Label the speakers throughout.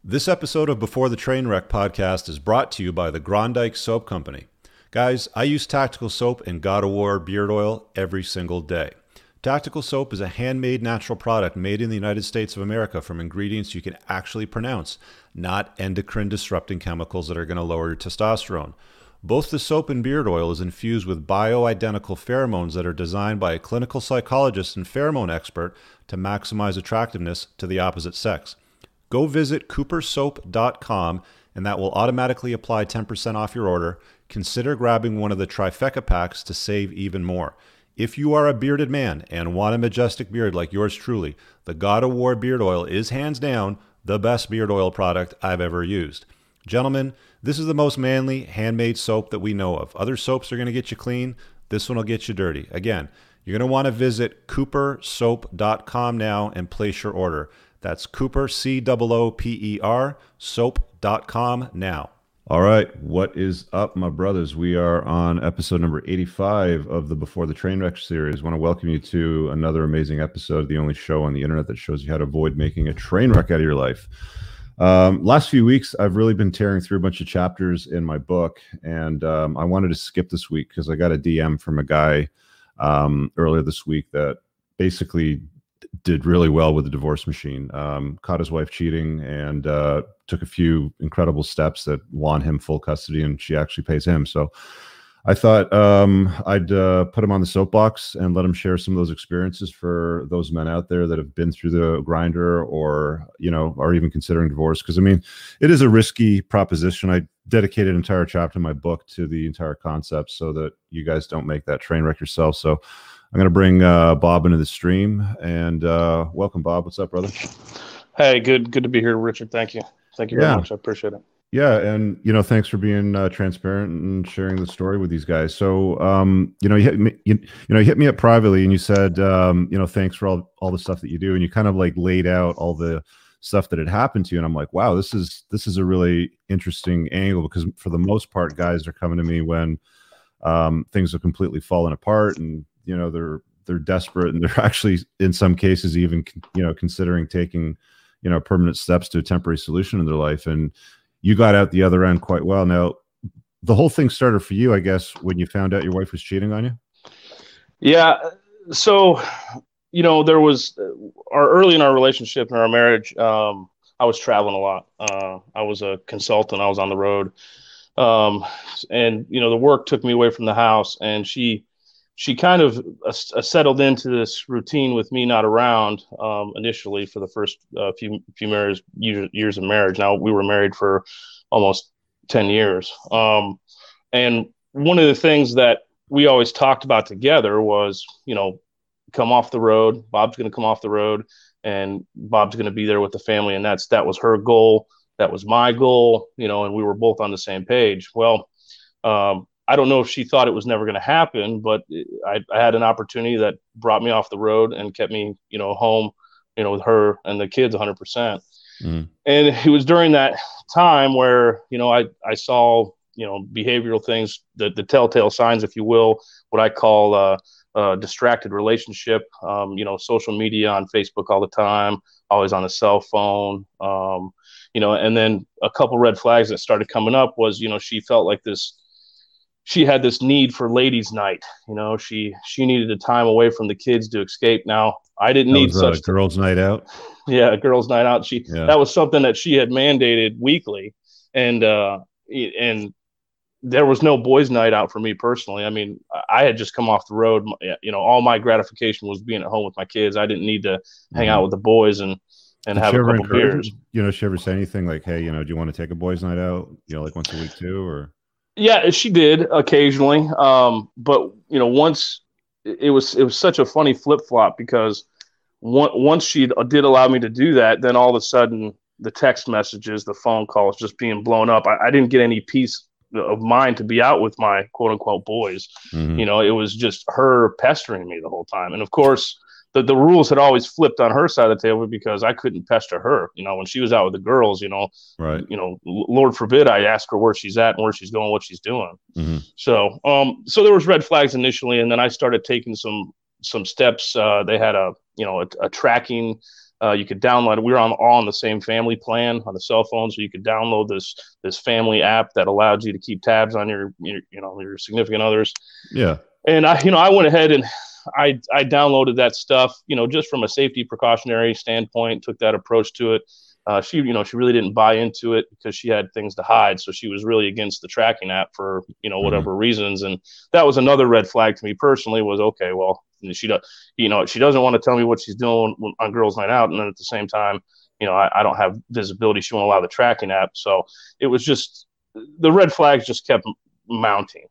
Speaker 1: This episode of Before the Trainwreck podcast is brought to you by the Grondike Soap Company. Guys, I use Tactical Soap and God of War beard oil every single day. Tactical Soap is a handmade natural product made in the United States of America from ingredients you can actually pronounce, not endocrine disrupting chemicals that are going to lower your testosterone. Both the soap and beard oil is infused with bioidentical pheromones that are designed by a clinical psychologist and pheromone expert to maximize attractiveness to the opposite sex. Go visit coopersoap.com and that will automatically apply 10% off your order. Consider grabbing one of the trifecta packs to save even more. If you are a bearded man and want a majestic beard like yours truly, the God of War beard oil is hands down the best beard oil product I've ever used. Gentlemen, this is the most manly handmade soap that we know of. Other soaps are going to get you clean. This one will get you dirty. Again, you're going to want to visit coopersoap.com now and place your order. That's Cooper, C-O-O-P-E-R, soap.com now. All right, what is up, my brothers? We are on episode number 85 of the Before the Trainwreck series. I want to welcome you to another amazing episode, the only show on the internet that shows you how to avoid making a train wreck out of your life. Last few weeks, I've really been tearing through a bunch of chapters in my book, and I wanted to skip this week because I got a DM from a guy earlier this week that basically did really well with the divorce machine, caught his wife cheating and took a few incredible steps that won him full custody, and she actually pays him. So I thought I'd put him on the soapbox and let him share some of those experiences for those men out there that have been through the grinder or, you know, are even considering divorce. Because, I mean, it is a risky proposition. I dedicated an entire chapter in my book to the entire concept so that you guys don't make that train wreck yourself. So I'm going to bring Bob into the stream, and welcome, Bob. What's up, brother?
Speaker 2: Hey, good to be here, Richard. Thank you very much. I appreciate it.
Speaker 1: Yeah, and thanks for being transparent and sharing the story with these guys. So, you hit me up privately, and you said, thanks for all the stuff that you do, and you kind of like laid out all the stuff that had happened to you, and I'm like, wow, this is a really interesting angle, because for the most part, guys are coming to me when things have completely fallen apart, and they're desperate, and they're actually in some cases even considering taking permanent steps to a temporary solution in their life. And you got out the other end quite well. Now, the whole thing started for you, I guess, when you found out your wife was cheating on you.
Speaker 2: Yeah. So, there was early in our relationship and our marriage, I was traveling a lot. I was a consultant. I was on the road. And the work took me away from the house, and she kind of settled into this routine with me not around initially for the first few years of marriage. Now, we were married for almost 10 years. And one of the things that we always talked about together was, come off the road. Bob's going to come off the road, and Bob's going to be there with the family. And that was her goal. That was my goal, and we were both on the same page. Well, I don't know if she thought it was never going to happen, but I had an opportunity that brought me off the road and kept me, home, with her and the kids 100%. Mm-hmm. And it was during that time where, I saw, behavioral things, the telltale signs, if you will, what I call a distracted relationship, social media on Facebook all the time, always on a cell phone, and then a couple red flags that started coming up was, she felt like she had this need for ladies' night. She needed a time away from the kids to escape. Now, I didn't need such
Speaker 1: girls' night out.
Speaker 2: Yeah, girls' night out. That was something that she had mandated weekly, and there was no boys' night out for me personally. I mean, I had just come off the road. All my gratification was being at home with my kids. I didn't need to hang out with the boys and have a couple beers.
Speaker 1: She ever say anything like, "Hey, do you want to take a boys' night out? Like once a week too?" Or
Speaker 2: yeah, she did occasionally. But once it was such a funny flip flop, because once she did allow me to do that, then all of a sudden the text messages, the phone calls just being blown up. I didn't get any peace of mind to be out with my quote unquote boys. Mm-hmm. It was just her pestering me the whole time. And of course, the rules had always flipped on her side of the table, because I couldn't pester her. When she was out with the girls,
Speaker 1: right.
Speaker 2: Lord forbid I ask her where she's at and where she's going, what she's doing.
Speaker 1: Mm-hmm.
Speaker 2: So there was red flags initially, and then I started taking some steps. They had a tracking You could download it. We were all on the same family plan on the cell phone, so you could download this family app that allowed you to keep tabs on your significant others.
Speaker 1: Yeah.
Speaker 2: And I went ahead and I downloaded that stuff, just from a safety precautionary standpoint, took that approach to it. She really didn't buy into it because she had things to hide. So she was really against the tracking app for, whatever reasons. And that was another red flag to me personally was, okay, well, she doesn't want to tell me what she's doing on girls' night out. And then at the same time, I don't have visibility. She won't allow the tracking app. So it was just, the red flags just kept mounting.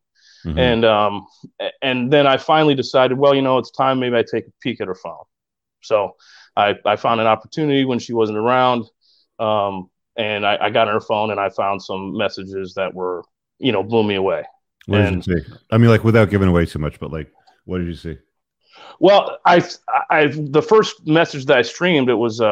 Speaker 2: And then I finally decided, well, it's time maybe I take a peek at her phone. So I found an opportunity when she wasn't around. And I got on her phone and I found some messages that were, blew me away.
Speaker 1: What did you see? I mean, like, without giving away too much, but like, what did you see?
Speaker 2: Well, the first message that I streamed, it was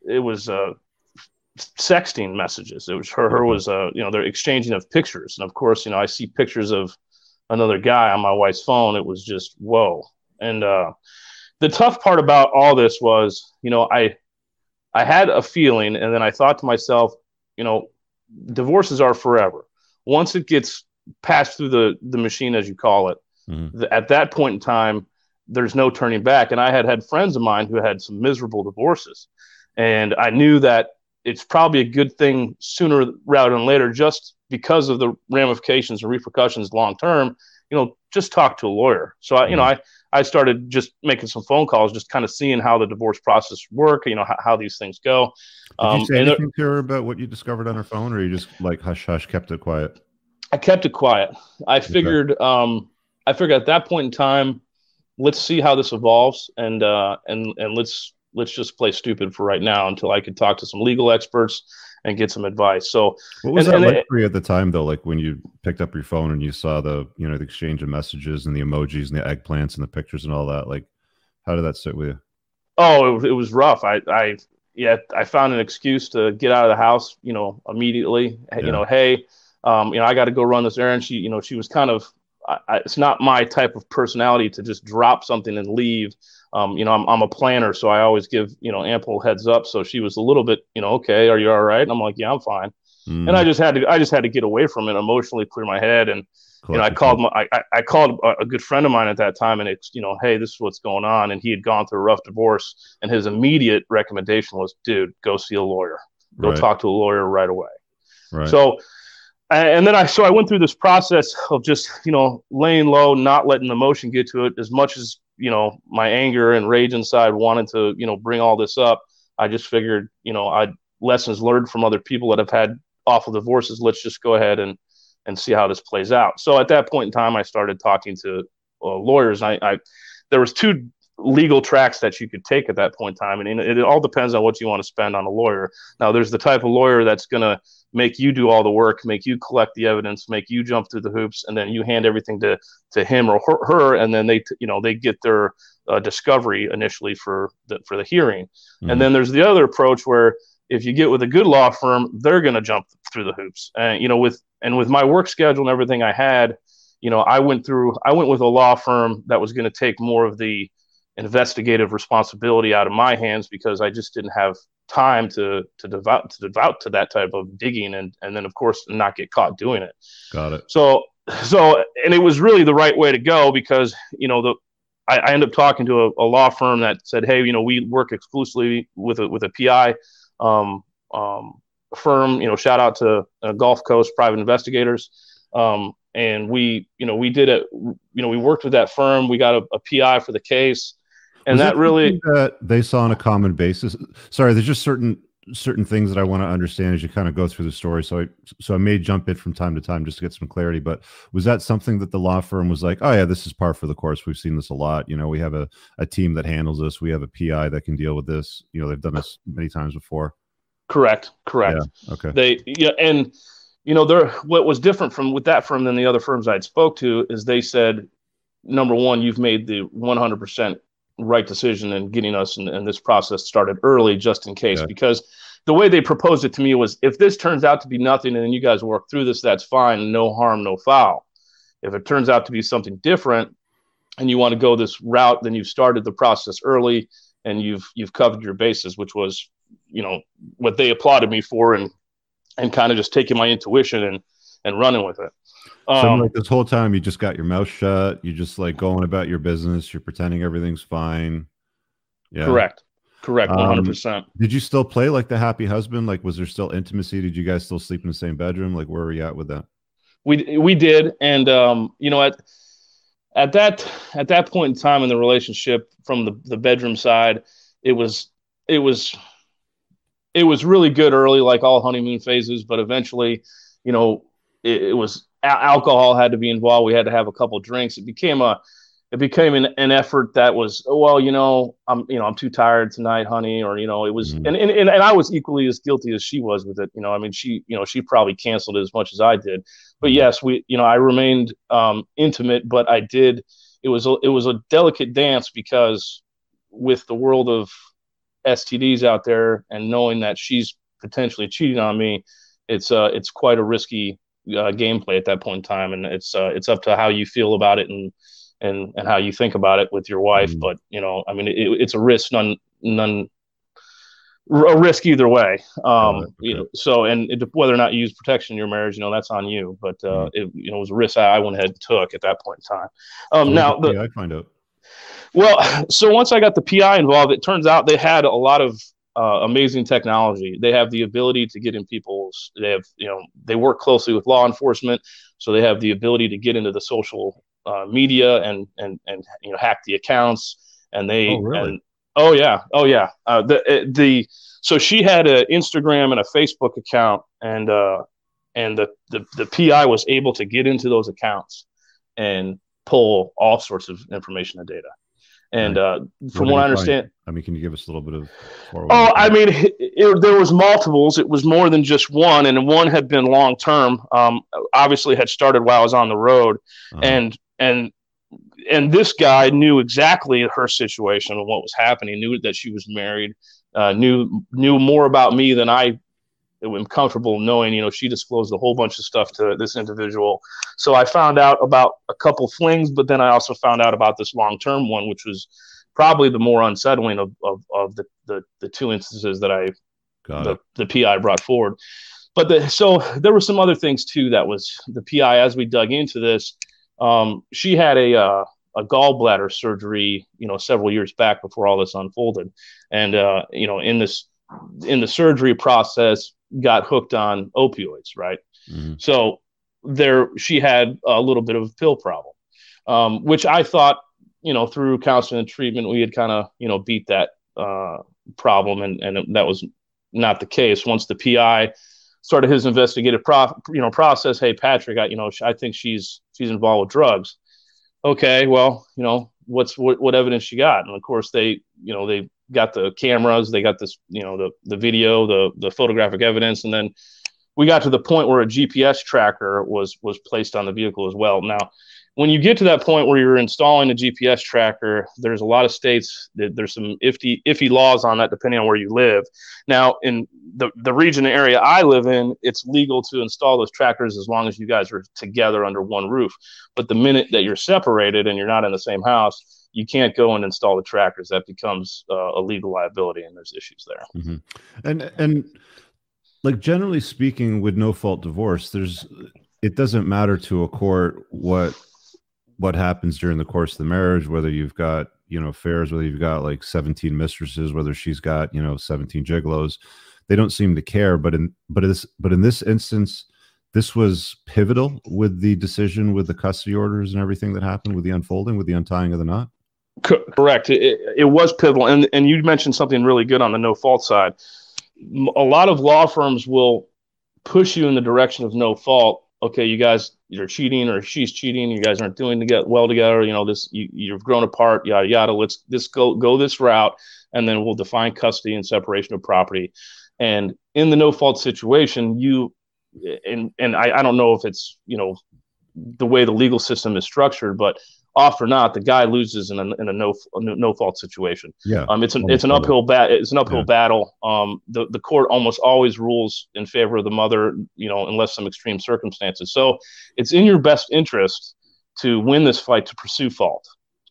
Speaker 2: sexting messages. It was her was, they're exchanging of pictures. And of course, I see pictures of another guy on my wife's phone. It was just, whoa. And, the tough part about all this was, I had a feeling, and then I thought to myself, divorces are forever. Once it gets passed through the machine, as you call it, at that point in time, there's no turning back. And I had friends of mine who had some miserable divorces. And I knew that it's probably a good thing sooner rather than later, just because of the ramifications and repercussions long term, just talk to a lawyer. So I started just making some phone calls, just kind of seeing how the divorce process work, how these things go.
Speaker 1: Did you say anything to her about what you discovered on her phone, or you just like hush hush kept it quiet?
Speaker 2: I kept it quiet. I figured at that point in time, let's see how this evolves, and let's just play stupid for right now until I could talk to some legal experts and get some advice. So
Speaker 1: what was that like for you at the time, though? Like when you picked up your phone and you saw the exchange of messages and the emojis and the eggplants and the pictures and all that, like how did that sit with you?
Speaker 2: Oh, it was rough. I found an excuse to get out of the house, immediately.
Speaker 1: Yeah.
Speaker 2: Hey, I got to go run this errand. She was kind of, it's not my type of personality to just drop something and leave. I'm a planner, so I always give, ample heads up. So she was a little bit, okay, are you all right? And I'm like, yeah, I'm fine. And I just had to get away from it, emotionally clear my head. And, I called a good friend of mine at that time, and it's, hey, this is what's going on. And he had gone through a rough divorce, and his immediate recommendation was, dude, go see a lawyer, go talk to a lawyer right away.
Speaker 1: Right.
Speaker 2: So, and then I went through this process of just, laying low, not letting emotion get to it as much as, my anger and rage inside wanted to, bring all this up. I just figured, lessons learned from other people that have had awful divorces. Let's just go ahead and see how this plays out. So at that point in time, I started talking to lawyers. There was two legal tracks that you could take at that point in time. And it all depends on what you want to spend on a lawyer. Now, there's the type of lawyer that's going to make you do all the work, make you collect the evidence, make you jump through the hoops, and then you hand everything to him or her, and then they get their discovery initially for the hearing. And then there's the other approach where if you get with a good law firm, they're going to jump through the hoops. And with my work schedule and everything I had, I went with a law firm that was going to take more of the investigative responsibility out of my hands, because I just didn't have time to devote to that type of digging, and then of course not get caught doing it.
Speaker 1: Got it.
Speaker 2: So and it was really the right way to go, because I ended up talking to a law firm that said, hey, we work exclusively with a PI firm. Shout out to Gulf Coast Private Investigators. And we did it. We worked with that firm. We got a PI for the case. And that really
Speaker 1: that they saw on a common basis. Sorry, there's just certain things that I want to understand as you kind of go through the story. So I may jump in from time to time just to get some clarity. But was that something that the law firm was like, oh yeah, this is par for the course. We've seen this a lot. We have a team that handles this. We have a PI that can deal with this. They've done this many times before.
Speaker 2: Correct.
Speaker 1: Yeah. Okay.
Speaker 2: And what was different with that firm than the other firms I'd spoke to is they said, number one, you've made the 100% right decision in getting us and this process started early, just in case. Because the way they proposed it to me was, if this turns out to be nothing and then you guys work through this, that's fine. No harm, no foul. If it turns out to be something different and you want to go this route, then you've started the process early. you've covered your bases, which was, what they applauded me for, and kind of just taking my intuition and running with it.
Speaker 1: So like this whole time you just got your mouth shut, you just like going about your business, you're pretending everything's fine. Yeah.
Speaker 2: Correct. 100%.
Speaker 1: Did you still play like the happy husband? Like, was there still intimacy? Did you guys still sleep in the same bedroom? Like, where were you at with that?
Speaker 2: We did. And, at that point in time in the relationship, from the bedroom side, it was really good early, like all honeymoon phases, but eventually, it was alcohol had to be involved. We had to have a couple drinks. It became an effort that was, well, I'm too tired tonight, honey, or, it was, and I was equally as guilty as she was with it. I mean, she probably canceled it as much as I did, but yes, I remained, intimate, but it was a delicate dance, because with the world of STDs out there and knowing that she's potentially cheating on me, it's quite a risky gameplay at that point in time, and it's up to how you feel about it and how you think about it with your wife. But I mean, it's a risk, a risk either way. So, and whether or not you use protection in your marriage, that's on you. But it was a risk I went ahead and took at that point in time.
Speaker 1: I find out.
Speaker 2: Well, so once I got the PI involved, it turns out they had a lot of amazing technology. They have the ability to get in they work closely with law enforcement, so they have the ability to get into the social media and hack the accounts. And they,
Speaker 1: oh really?
Speaker 2: Oh yeah. So she had an Instagram and a Facebook account, and the PI was able to get into those accounts and pull all sorts of information and data. And from what I understand,
Speaker 1: I mean, can you give us a little bit of?
Speaker 2: I mean, there was multiples. It was more than just one, and one had been long term. Obviously, had started while I was on the road, and this guy knew exactly her situation and what was happening. Knew that she was married. Knew more about me than I am comfortable knowing. She disclosed a whole bunch of stuff to this individual. So I found out about a couple flings, but then I also found out about this long-term one, which was probably the more unsettling of the two instances that the PI brought forward. But so there were some other things too. That was the PI, as we dug into this. She had a gallbladder surgery, several years back before all this unfolded. And, in the surgery process, got hooked on opioids. Right. Mm-hmm. So she had a little bit of a pill problem, which I thought, through counseling and treatment, we had kind of, beat that problem. And that was not the case. Once the PI started his investigative process, hey, Patrick, I think she's involved with drugs. Okay, well, what evidence you got? And of course they got the cameras, they got this, the video, the photographic evidence. And then we got to the point where a GPS tracker was placed on the vehicle as well. Now, when you get to that point where you're installing a GPS tracker, there's a lot of states that there's some iffy laws on that, depending on where you live. Now, in the region area I live in, it's legal to install those trackers as long as you guys are together under one roof. But the minute that you're separated and you're not in the same house, you can't go and install the trackers. That becomes a legal liability, and there's issues there.
Speaker 1: Mm-hmm. And like, generally speaking, with no fault divorce, it doesn't matter to a court what happens during the course of the marriage, whether you've got, affairs, whether you've got like 17 mistresses, whether she's got, 17 gigolos. They don't seem to care. But in this instance, this was pivotal with the decision, with the custody orders and everything that happened, with the unfolding, with the untying of the knot.
Speaker 2: Correct. It was pivotal. And you mentioned something really good on the no fault side. A lot of law firms will push you in the direction of no fault. Okay, you guys, you're cheating, or she's cheating. You guys aren't doing well together. You've grown apart. Yada yada. Let's go this route, and then we'll define custody and separation of property. And in the no fault situation, I don't know if it's the way the legal system is structured, but often or not, the guy loses in a no fault situation.
Speaker 1: Yeah,
Speaker 2: it's an uphill battle. The court almost always rules in favor of the mother, unless some extreme circumstances. So it's in your best interest to win this fight, to pursue fault,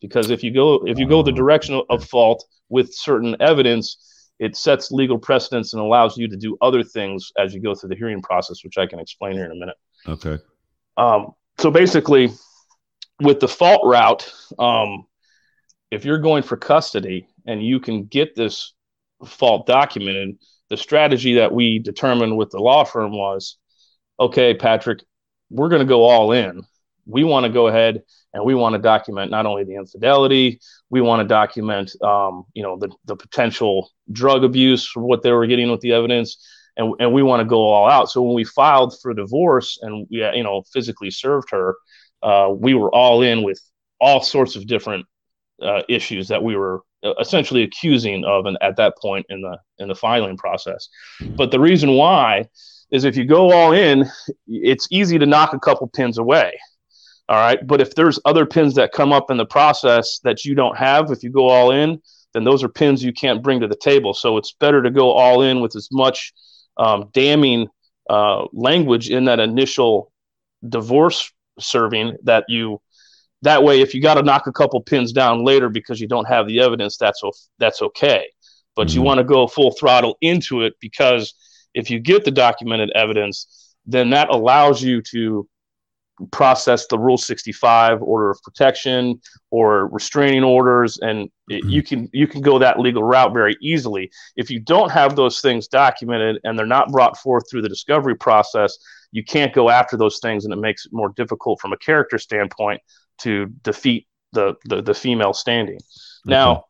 Speaker 2: because if you go the direction of fault with certain evidence, it sets legal precedence and allows you to do other things as you go through the hearing process, which I can explain here in a minute.
Speaker 1: Okay.
Speaker 2: So basically, with the fault route, if you're going for custody and you can get this fault documented, the strategy that we determined with the law firm was, okay, Patrick, we're going to go all in. We want to go ahead and we want to document not only the infidelity, we want to document, the potential drug abuse, what they were getting with the evidence, and we want to go all out. So when we filed for divorce and we, physically served her, we were all in with all sorts of different issues that we were essentially accusing of, and at that point in the filing process. But the reason why is if you go all in, it's easy to knock a couple pins away. All right. But if there's other pins that come up in the process that you don't have, if you go all in, then those are pins you can't bring to the table. So it's better to go all in with as much damning language in that initial divorce serving that way, if you got to knock a couple pins down later because you don't have the evidence, that's okay. But you want to go full throttle into it, because if you get the documented evidence, then that allows you to process the Rule 65 order of protection or restraining orders, and you can go that legal route very easily. If you don't have those things documented and they're not brought forth through the discovery process, you can't go after those things, and it makes it more difficult from a character standpoint to defeat the female standing. Okay. Now,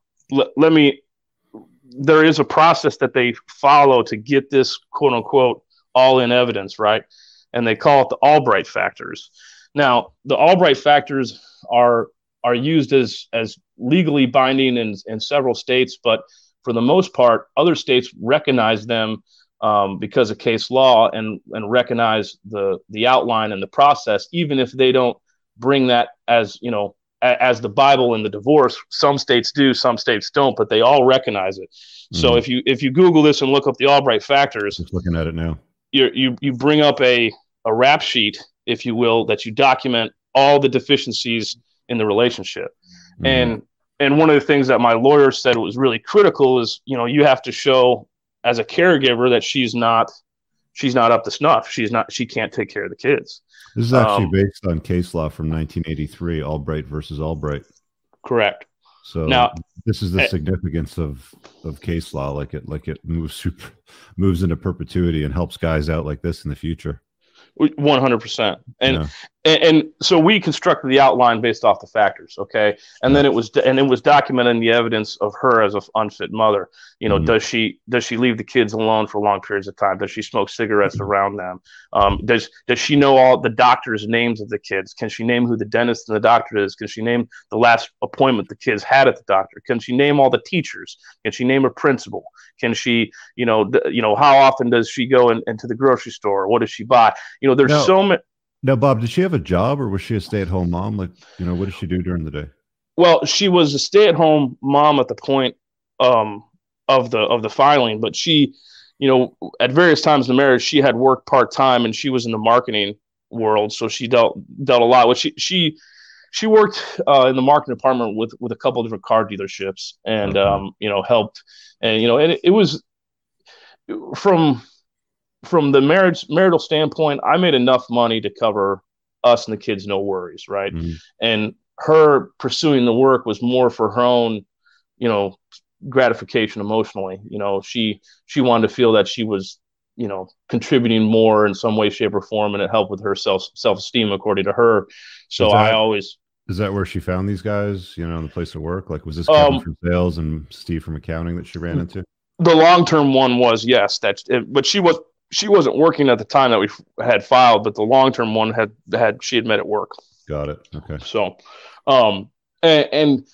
Speaker 2: there is a process that they follow to get this quote unquote all in evidence, right? And they call it the Albright factors. Now, the Albright factors are used as legally binding in several states, but for the most part, other states recognize them because of case law and recognize the outline and the process, even if they don't bring that as the Bible in the divorce. Some states do, some states don't, but they all recognize it. So if you Google this and look up the Albright factors,
Speaker 1: just looking at it now,
Speaker 2: you bring up a rap sheet, if you will, that you document all the deficiencies in the relationship. And one of the things that my lawyer said was really critical is, you have to show as a caregiver that she's not up to snuff. She can't take care of the kids.
Speaker 1: This is actually based on case law from 1983, Albright versus Albright.
Speaker 2: Correct.
Speaker 1: So now, this is the significance of case law. Like it moves into perpetuity and helps guys out like this in the future.
Speaker 2: 100%. And so we constructed the outline based off the factors. Okay. And then it was documenting the evidence of her as an unfit mother. Does she leave the kids alone for long periods of time? Does she smoke cigarettes around them? Does she know all the doctors' names of the kids? Can she name who the dentist and the doctor is? Can she name the last appointment the kids had at the doctor? Can she name all the teachers? Can she name a principal? Can she, how often does she go into the grocery store? What does she buy? There's so many.
Speaker 1: Now, Bob, did she have a job, or was she a stay-at-home mom? Like, what did she do during the day?
Speaker 2: Well, she was a stay-at-home mom at the point of the filing, but she, at various times in the marriage, she had worked part-time, and she was in the marketing world, so she dealt a lot with. She worked in the marketing department with a couple of different car dealerships, and helped, and and it was from the marital standpoint, I made enough money to cover us and the kids, no worries, right? And her pursuing the work was more for her own, gratification emotionally. She wanted to feel that she was, contributing more in some way, shape, or form, and it helped with her self-esteem, according to her. So
Speaker 1: is that where she found these guys, in the place of work? Like, was this Kevin from sales and Steve from accounting that she ran into?
Speaker 2: The long-term one was, yes, but she wasn't working at the time that we had filed, but the long-term one she had met at work.
Speaker 1: Got it. Okay.
Speaker 2: So, and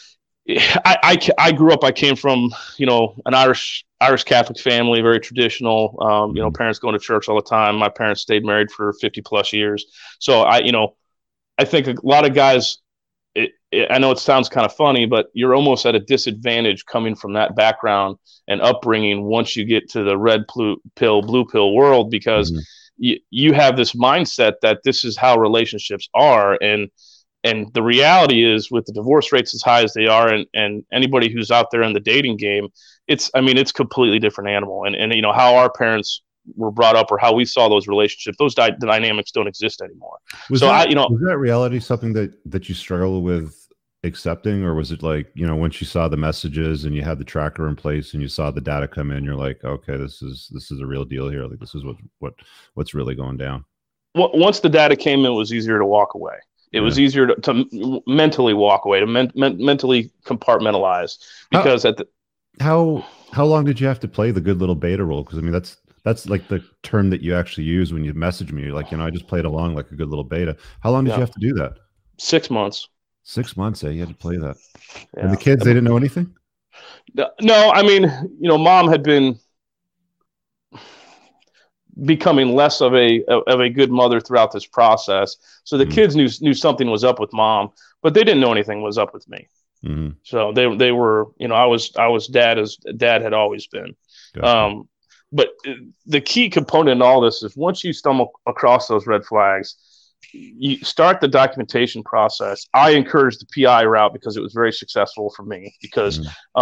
Speaker 2: I grew up, I came from, an Irish Catholic family, very traditional, parents going to church all the time. My parents stayed married for 50 plus years. So I think a lot of guys, I know it sounds kind of funny, but you're almost at a disadvantage coming from that background and upbringing once you get to the red pill, blue pill world, because you have this mindset that this is how relationships are. And And the reality is, with the divorce rates as high as they are, and anybody who's out there in the dating game, it's completely different animal. And you know, how our parents were brought up or how we saw those relationships, those dynamics don't exist anymore.
Speaker 1: Was that reality something that you struggle with accepting, or was it like, you know, once you saw the messages and you had the tracker in place and you saw the data come in, you're like, okay, this is a real deal here. Like, this is what's really going down.
Speaker 2: Well, once the data came in, it was easier to walk away. It was easier to mentally walk away, to mentally compartmentalize, because
Speaker 1: how long did you have to play the good little beta role? Because I mean, that's like the term that you actually use when you message me. You're like, you know, I just played along like a good little beta. How long did you have to do that?
Speaker 2: 6 months.
Speaker 1: 6 months, you had to play that. Yeah. And the kids, they didn't know anything?
Speaker 2: No, I mean, you know, mom had been becoming less of a good mother throughout this process. So the kids knew something was up with mom, but they didn't know anything was up with me. Mm-hmm. So they were, you know, I was dad as dad had always been. Gotcha. But the key component in all this is, once you stumble across those red flags, you start the documentation process. I encourage the PI route because it was very successful for me, because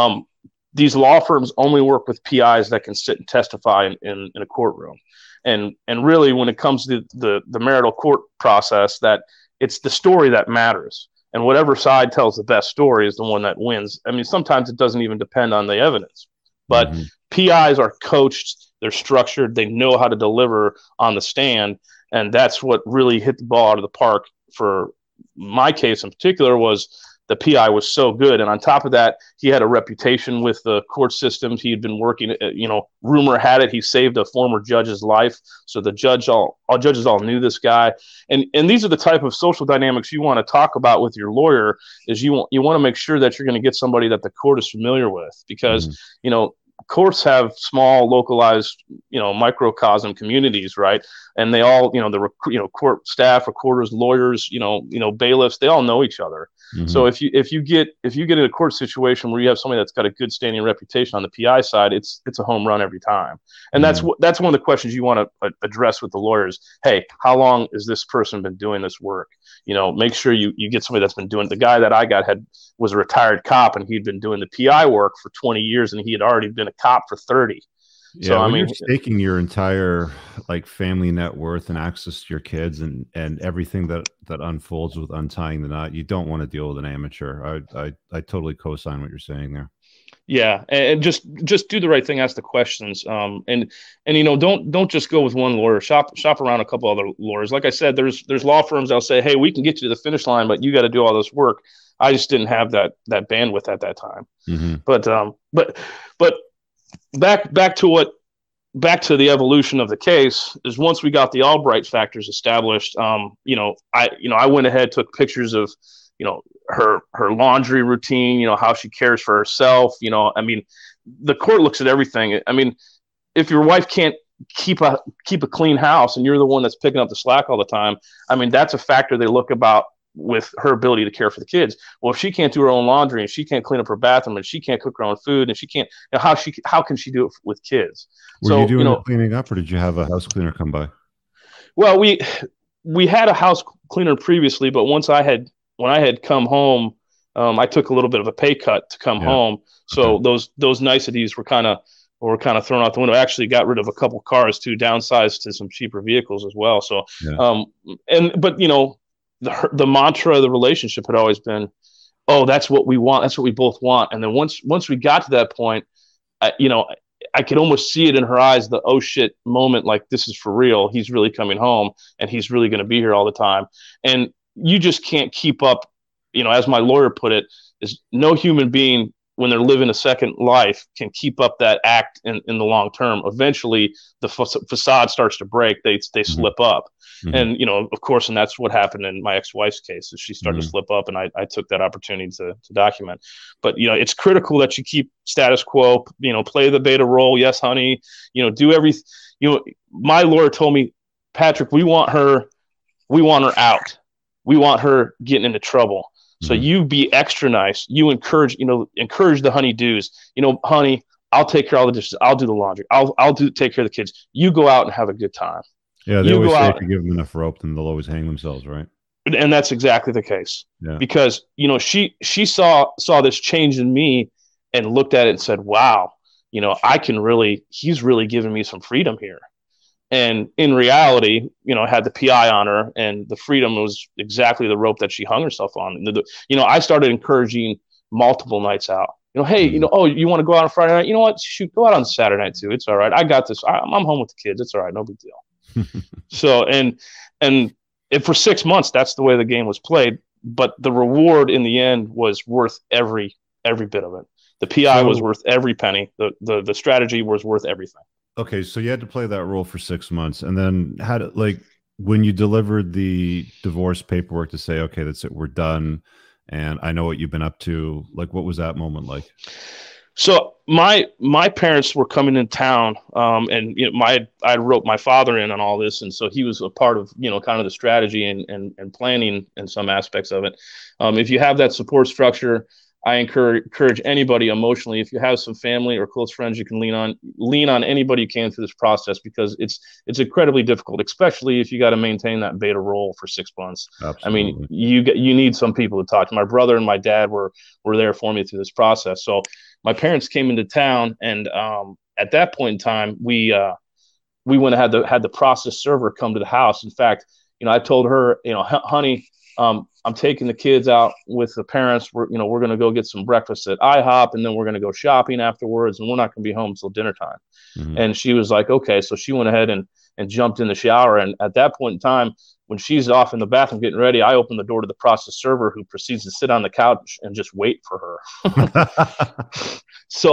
Speaker 2: these law firms only work with PIs that can sit and testify in a courtroom. And really, when it comes to the marital court process, that it's the story that matters. And whatever side tells the best story is the one that wins. I mean, sometimes it doesn't even depend on the evidence. But PIs are coached, they're structured, they know how to deliver on the stand. And that's what really hit the ball out of the park for my case in particular, was the PI was so good. And on top of that, he had a reputation with the court systems. He had been working, you know, rumor had it he saved a former judge's life. So the judges all knew this guy. And these are the type of social dynamics you want to talk about with your lawyer, is you want to make sure that you're going to get somebody that the court is familiar with, because, you know, courts have small, localized, you know, microcosm communities, right? And they all, you know, court staff, recorters, lawyers, you know, bailiffs, they all know each other. So if you get in a court situation where you have somebody that's got a good standing reputation on the PI side, it's a home run every time. And that's one of the questions you want to address with the lawyers. Hey, how long has this person been doing this work? You know, make sure you get somebody that's been doing. The guy that I got was a retired cop, and he'd been doing the PI work for 20 years, and he had already been a cop for 30.
Speaker 1: Yeah, so I mean, you're staking your entire like family net worth and access to your kids and everything that unfolds with untying the knot, you don't want to deal with an amateur. I totally co-sign what you're saying there.
Speaker 2: Yeah, and just do the right thing, ask the questions, and you know, don't just go with one lawyer. Shop around a couple other lawyers. Like I said, there's law firms that'll say, hey, we can get you to the finish line, but you got to do all this work. I just didn't have that bandwidth at that time. But back to the evolution of the case is, once we got the Albright factors established, I went ahead, took pictures of, you know, her laundry routine, you know, how she cares for herself. You know, I mean, the court looks at everything. I mean, if your wife can't keep a clean house and you're the one that's picking up the slack all the time, I mean, that's a factor they look about with her ability to care for the kids. Well, if she can't do her own laundry and she can't clean up her bathroom and she can't cook her own food and she can't, you know, how can she do it with kids?
Speaker 1: Were you doing the cleaning up, or did you have a house cleaner come by?
Speaker 2: Well, we had a house cleaner previously, but when I had come home, I took a little bit of a pay cut to come home. So those niceties were kind of thrown out the window. I actually got rid of a couple cars too, downsized to some cheaper vehicles as well. So, but you know, the mantra of the relationship had always been, oh, that's what we want. That's what we both want. And then once we got to that point, I could almost see it in her eyes, the oh shit moment, like, this is for real. He's really coming home and he's really going to be here all the time. And you just can't keep up, you know, as my lawyer put it, is no human being, when they're living a second life, can keep up that act in the long term. Eventually the facade starts to break. They slip up. And, you know, of course, and that's what happened in my ex-wife's case, is she started to slip up, and I took that opportunity to document. But, you know, it's critical that you keep status quo, you know, play the beta role. Yes, honey, you know, do everything. You know, my lawyer told me, Patrick, we want her out. We want her getting into trouble. So you be extra nice. You encourage the honey-dos. You know, honey, I'll take care of all the dishes. I'll do the laundry. I'll take care of the kids. You go out and have a good time.
Speaker 1: Yeah, they always say if you give them enough rope, then they'll always hang themselves, right?
Speaker 2: And that's exactly the case.
Speaker 1: Yeah.
Speaker 2: Because, you know, she saw this change in me and looked at it and said, wow, you know, he's really giving me some freedom here. And in reality, you know, I had the PI on her, and the freedom was exactly the rope that she hung herself on. You know, I started encouraging multiple nights out. You know, hey, you know, oh, you want to go out on Friday night? You know what? Shoot, go out on Saturday night too. It's all right. I got this. I'm home with the kids. It's all right. No big deal. So, and for 6 months, that's the way the game was played. But the reward in the end was worth every bit of it. The PI was worth every penny. The strategy was worth everything.
Speaker 1: Okay, so you had to play that role for 6 months, and then when you delivered the divorce paperwork to say, okay, that's it, we're done, and I know what you've been up to. Like, what was that moment like?
Speaker 2: So my parents were coming in town, and you know, I wrote my father in on all this, and so he was a part of, you know, kind of the strategy and planning in some aspects of it. If you have that support structure, I encourage anybody emotionally, if you have some family or close friends you can lean on anybody you can through this process, because it's incredibly difficult, especially if you got to maintain that beta role for 6 months. Absolutely. I mean, you need some people to talk to. My brother and my dad were there for me through this process. So my parents came into town, and at that point in time, we went and had the process server come to the house. In fact, you know, I told her, you know, honey, I'm taking the kids out with the parents. We're going to go get some breakfast at IHOP, and then we're going to go shopping afterwards, and we're not going to be home until dinner time. Mm-hmm. And she was like, okay. So she went ahead and jumped in the shower. And at that point in time, when she's off in the bathroom getting ready, I open the door to the process server, who proceeds to sit on the couch and just wait for her. So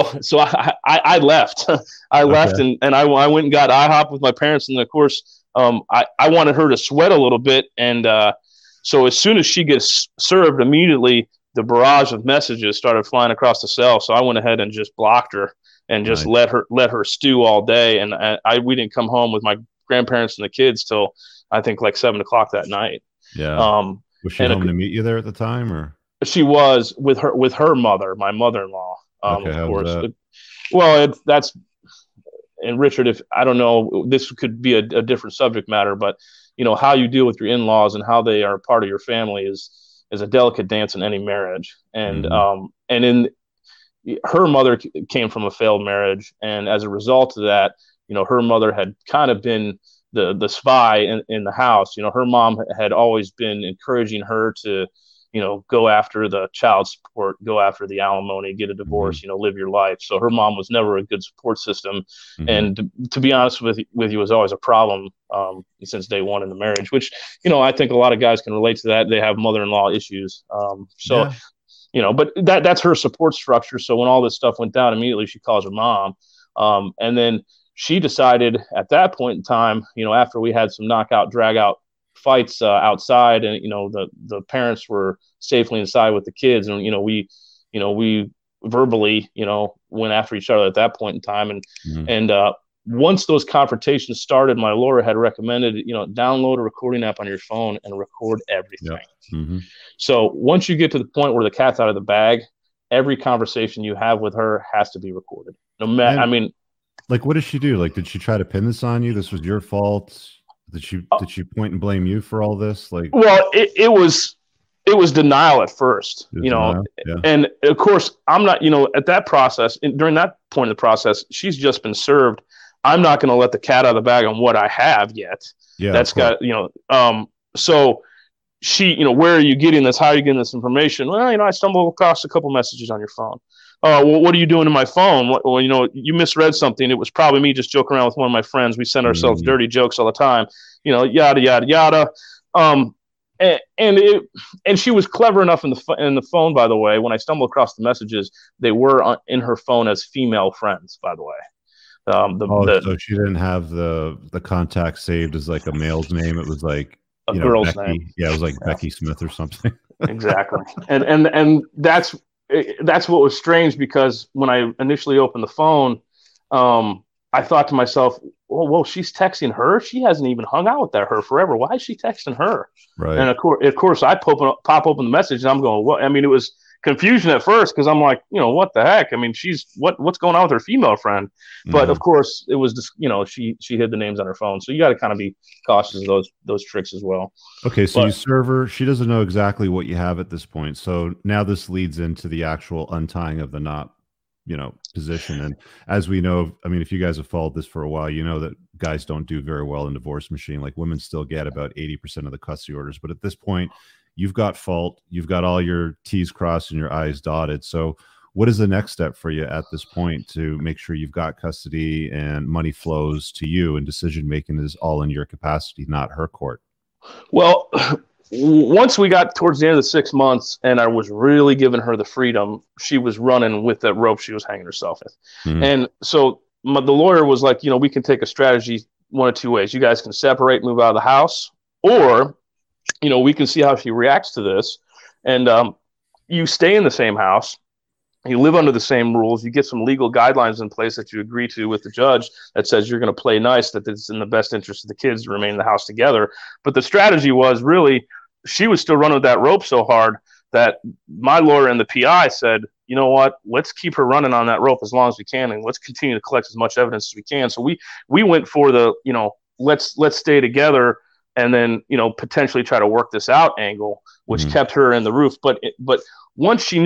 Speaker 2: I left. I left, and I went and got IHOP with my parents. And of course, I wanted her to sweat a little bit. And so as soon as she gets served, immediately the barrage of messages started flying across the cell. So I went ahead and just blocked her and just let her stew all day. And we didn't come home with my grandparents and the kids till I think like 7 o'clock that night.
Speaker 1: Yeah. Was she home to meet you there at the time, or?
Speaker 2: She was with her mother, my mother-in-law.
Speaker 1: Okay,
Speaker 2: of course. Well, that's, and Richard, if I don't know, this could be a different subject matter, but you know, how you deal with your in-laws and how they are part of your family is a delicate dance in any marriage. And and her mother came from a failed marriage, and as a result of that, you know, her mother had kind of been the spy in the house. You know, her mom had always been encouraging her to, you know, go after the child support, go after the alimony, get a divorce, you know, live your life. So her mom was never a good support system. And to be honest with you, was always a problem since day one in the marriage, which, you know, I think a lot of guys can relate to that. They have mother-in-law issues. You know, but that's her support structure. So when all this stuff went down, immediately she calls her mom. And then she decided at that point in time, you know, after we had some knockout, drag out fights outside, and you know, the parents were safely inside with the kids, and you know, we verbally, you know, went after each other at that point in time. And once those confrontations started, my lawyer had recommended, you know, download a recording app on your phone and record everything. So once you get to the point where the cat's out of the bag, every conversation you have with her has to be recorded. No matter, I mean,
Speaker 1: like, what did she do? Like, did she try to pin this on you? This was your fault? Did she point and blame you for all this? Like,
Speaker 2: well, it was denial at first, you know, and of course I'm not, you know, at that process, during that point of the process, she's just been served. I'm not going to let the cat out of the bag on what I have yet. Yeah, that's got, you know, so she, you know, where are you getting this? How are you getting this information? Well, you know, I stumbled across a couple messages on your phone. Well, what are you doing in my phone? Well, you know, you misread something. It was probably me just joking around with one of my friends. We send ourselves dirty jokes all the time, you know, yada, yada, yada. And she was clever enough in the phone, by the way, when I stumbled across the messages, they were in her phone as female friends, by the way.
Speaker 1: So she didn't have the contact saved as like a male's name. It was like
Speaker 2: a girl's name.
Speaker 1: Yeah, it was like Becky Smith or something.
Speaker 2: Exactly. And that's what was strange, because when I initially opened the phone, I thought to myself, whoa, she's texting her. She hasn't even hung out with her forever. Why is she texting her?
Speaker 1: Right.
Speaker 2: And of course, I pop open the message, and I'm going, what? I mean, it was confusion at first because I'm like, what the heck? I mean, what's going on with her female friend? But of course, it was just, she hid the names on her phone, so you got to kind of be cautious of those tricks as well.
Speaker 1: Okay, so you serve her. She doesn't know exactly what you have at this point. So now this leads into the actual untying of the knot, position. And as we know, I mean, if you guys have followed this for a while, you know that guys don't do very well in divorce machine. Like women still get about 80% of the custody orders. But at this point, you've got fault. You've got all your T's crossed and your I's dotted. So what is the next step for you at this point to make sure you've got custody and money flows to you and decision making is all in your capacity, not her court?
Speaker 2: Well, once we got towards the end of the 6 months and I was really giving her the freedom, she was running with that rope she was hanging herself with. Mm-hmm. And so the lawyer was like, we can take a strategy one of two ways. You guys can separate, move out of the house, or, we can see how she reacts to this. And you stay in the same house. You live under the same rules. You get some legal guidelines in place that you agree to with the judge that says you're going to play nice, that it's in the best interest of the kids to remain in the house together. But the strategy was really, she was still running with that rope so hard that my lawyer and the PI said, you know what, let's keep her running on that rope as long as we can, and let's continue to collect as much evidence as we can. So we went for the, let's stay together and then, potentially try to work this out angle, which kept her in the roof. But once she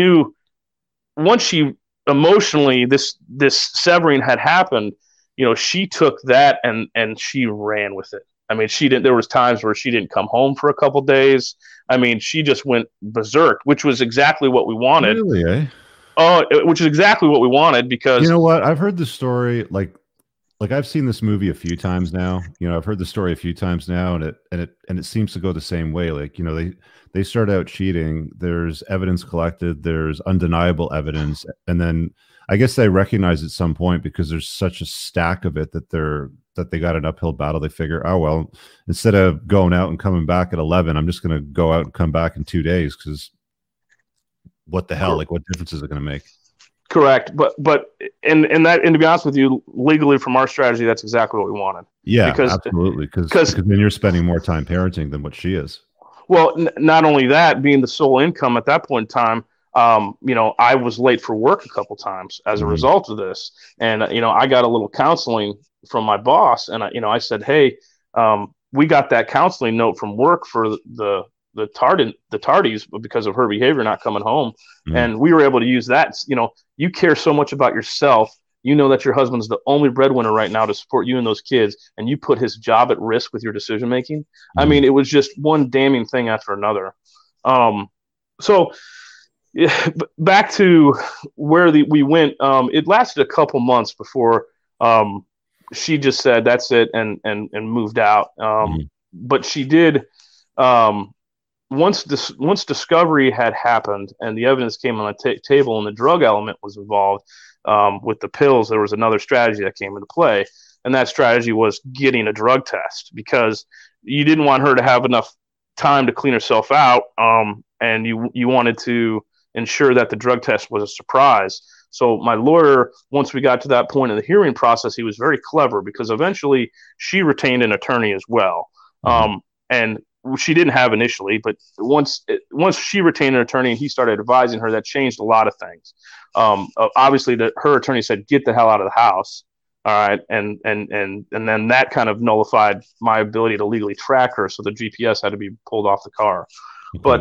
Speaker 2: emotionally, this severing had happened, she took that and she ran with it. I mean, there was times where she didn't come home for a couple of days. I mean, she just went berserk, which was exactly what we wanted.
Speaker 1: Really, eh?
Speaker 2: Oh, which is exactly what we wanted, because
Speaker 1: you know what? I've heard the story, like I've seen this movie a few times now. I've heard the story a few times now, and it seems to go the same way. Like, they start out cheating. There's evidence collected. There's undeniable evidence, and then I guess they recognize at some point, because there's such a stack of it that they got an uphill battle. They figure, oh well, instead of going out and coming back at 11, I'm just going to go out and come back in 2 days, because what the hell? Like, what difference is it going to make?
Speaker 2: Correct, but and to be honest with you, legally from our strategy, that's exactly what we wanted.
Speaker 1: Yeah, absolutely, because then you're spending more time parenting than what she is.
Speaker 2: Well, not only that, being the sole income at that point in time, I was late for work a couple times as a result of this, and I got a little counseling from my boss, and I said, hey, we got that counseling note from work for the tardies because of her behavior not coming home. And we were able to use that. You care so much about yourself. You know that your husband's the only breadwinner right now to support you and those kids, and you put his job at risk with your decision making. I mean, it was just one damning thing after another. So back to where we went. It lasted a couple months before she just said that's it and moved out. But she did. Once discovery had happened and the evidence came on the table and the drug element was involved with the pills, there was another strategy that came into play, and that strategy was getting a drug test, because you didn't want her to have enough time to clean herself out, and you wanted to ensure that the drug test was a surprise. So my lawyer, once we got to that point in the hearing process, he was very clever, because eventually she retained an attorney as well, and she didn't have initially, but once she retained an attorney and he started advising her, that changed a lot of things. Obviously, her attorney said, "Get the hell out of the house." All right, and then that kind of nullified my ability to legally track her, so the GPS had to be pulled off the car. But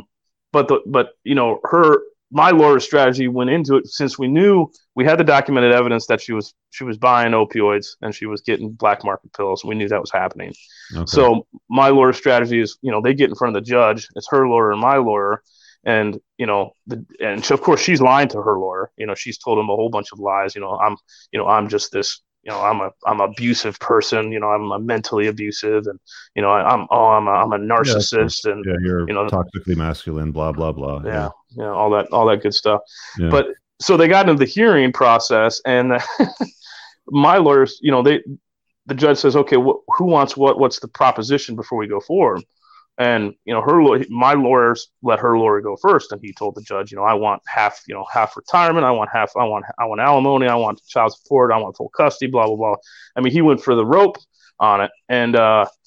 Speaker 2: my lawyer's strategy went into it, since we knew we had the documented evidence that she was buying opioids and she was getting black market pills. We knew that was happening. Okay. So my lawyer's strategy is, they get in front of the judge. It's her lawyer and my lawyer. And, and so of course she's lying to her lawyer. She's told him a whole bunch of lies. I'm just this, I'm an abusive person. I'm mentally abusive, and I'm a narcissist, and
Speaker 1: you're toxically masculine, blah blah blah.
Speaker 2: Yeah, all that good stuff. Yeah. But so they got into the hearing process, and my lawyers, the judge says, okay, who wants what? What's the proposition before we go forward? And my lawyers let her lawyer go first, and he told the judge, I want half retirement, I want alimony, I want child support, I want full custody, blah blah blah. I mean, he went for the rope on it, and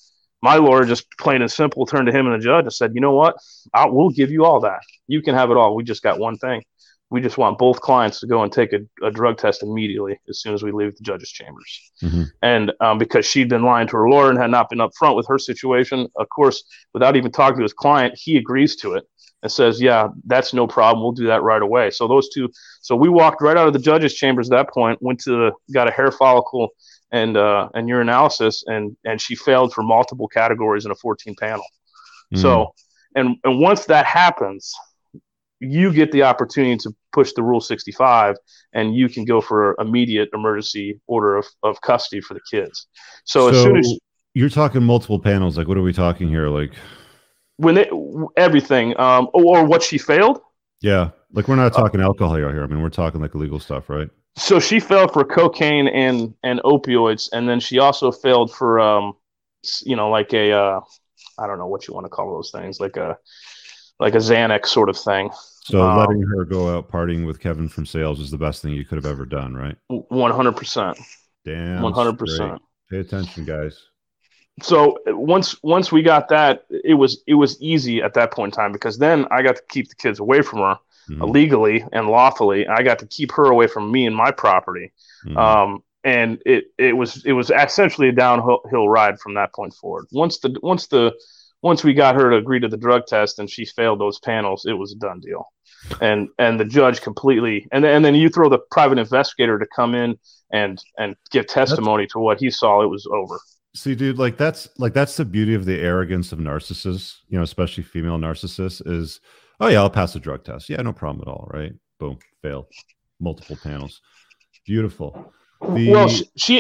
Speaker 2: my lawyer just plain and simple turned to him and the judge and said, you know what? We'll give you all that. You can have it all. We just got one thing. We just want both clients to go and take a drug test immediately as soon as we leave the judge's chambers.
Speaker 1: Mm-hmm.
Speaker 2: And because she'd been lying to her lawyer and had not been upfront with her situation, of course, without even talking to his client, he agrees to it and says, yeah, that's no problem. We'll do that right away. So so we walked right out of the judge's chambers at that point, got a hair follicle and urinalysis, and she failed for multiple categories in a 14 panel. Mm. So, and once that happens, you get the opportunity to push the Rule 65, and you can go for immediate emergency order of custody for the kids. So as soon as
Speaker 1: you're talking multiple panels, like what are we talking here? Like
Speaker 2: everything, or what she failed.
Speaker 1: Yeah. Like we're not talking alcohol here. I mean, we're talking like illegal stuff, right?
Speaker 2: So she failed for cocaine and opioids. And then she also failed for, like I don't know what you want to call those things, like a Xanax sort of thing.
Speaker 1: So letting her go out partying with Kevin from sales is the best thing you could have ever done, right?
Speaker 2: 100%.
Speaker 1: Damn.
Speaker 2: 100%.
Speaker 1: Pay attention, guys.
Speaker 2: So once we got that, it was easy at that point in time, because then I got to keep the kids away from her legally and lawfully. I got to keep her away from me and my property. Mm-hmm. And it was essentially a downhill ride from that point forward. Once we got her to agree to the drug test and she failed those panels, it was a done deal. And the judge completely, and then you throw the private investigator to come in and give testimony to what he saw, it was over.
Speaker 1: See, dude, that's the beauty of the arrogance of narcissists, especially female narcissists, is, oh yeah, I'll pass the drug test. Yeah, no problem at all, right? Boom, fail. Multiple panels. Beautiful.
Speaker 2: Well, she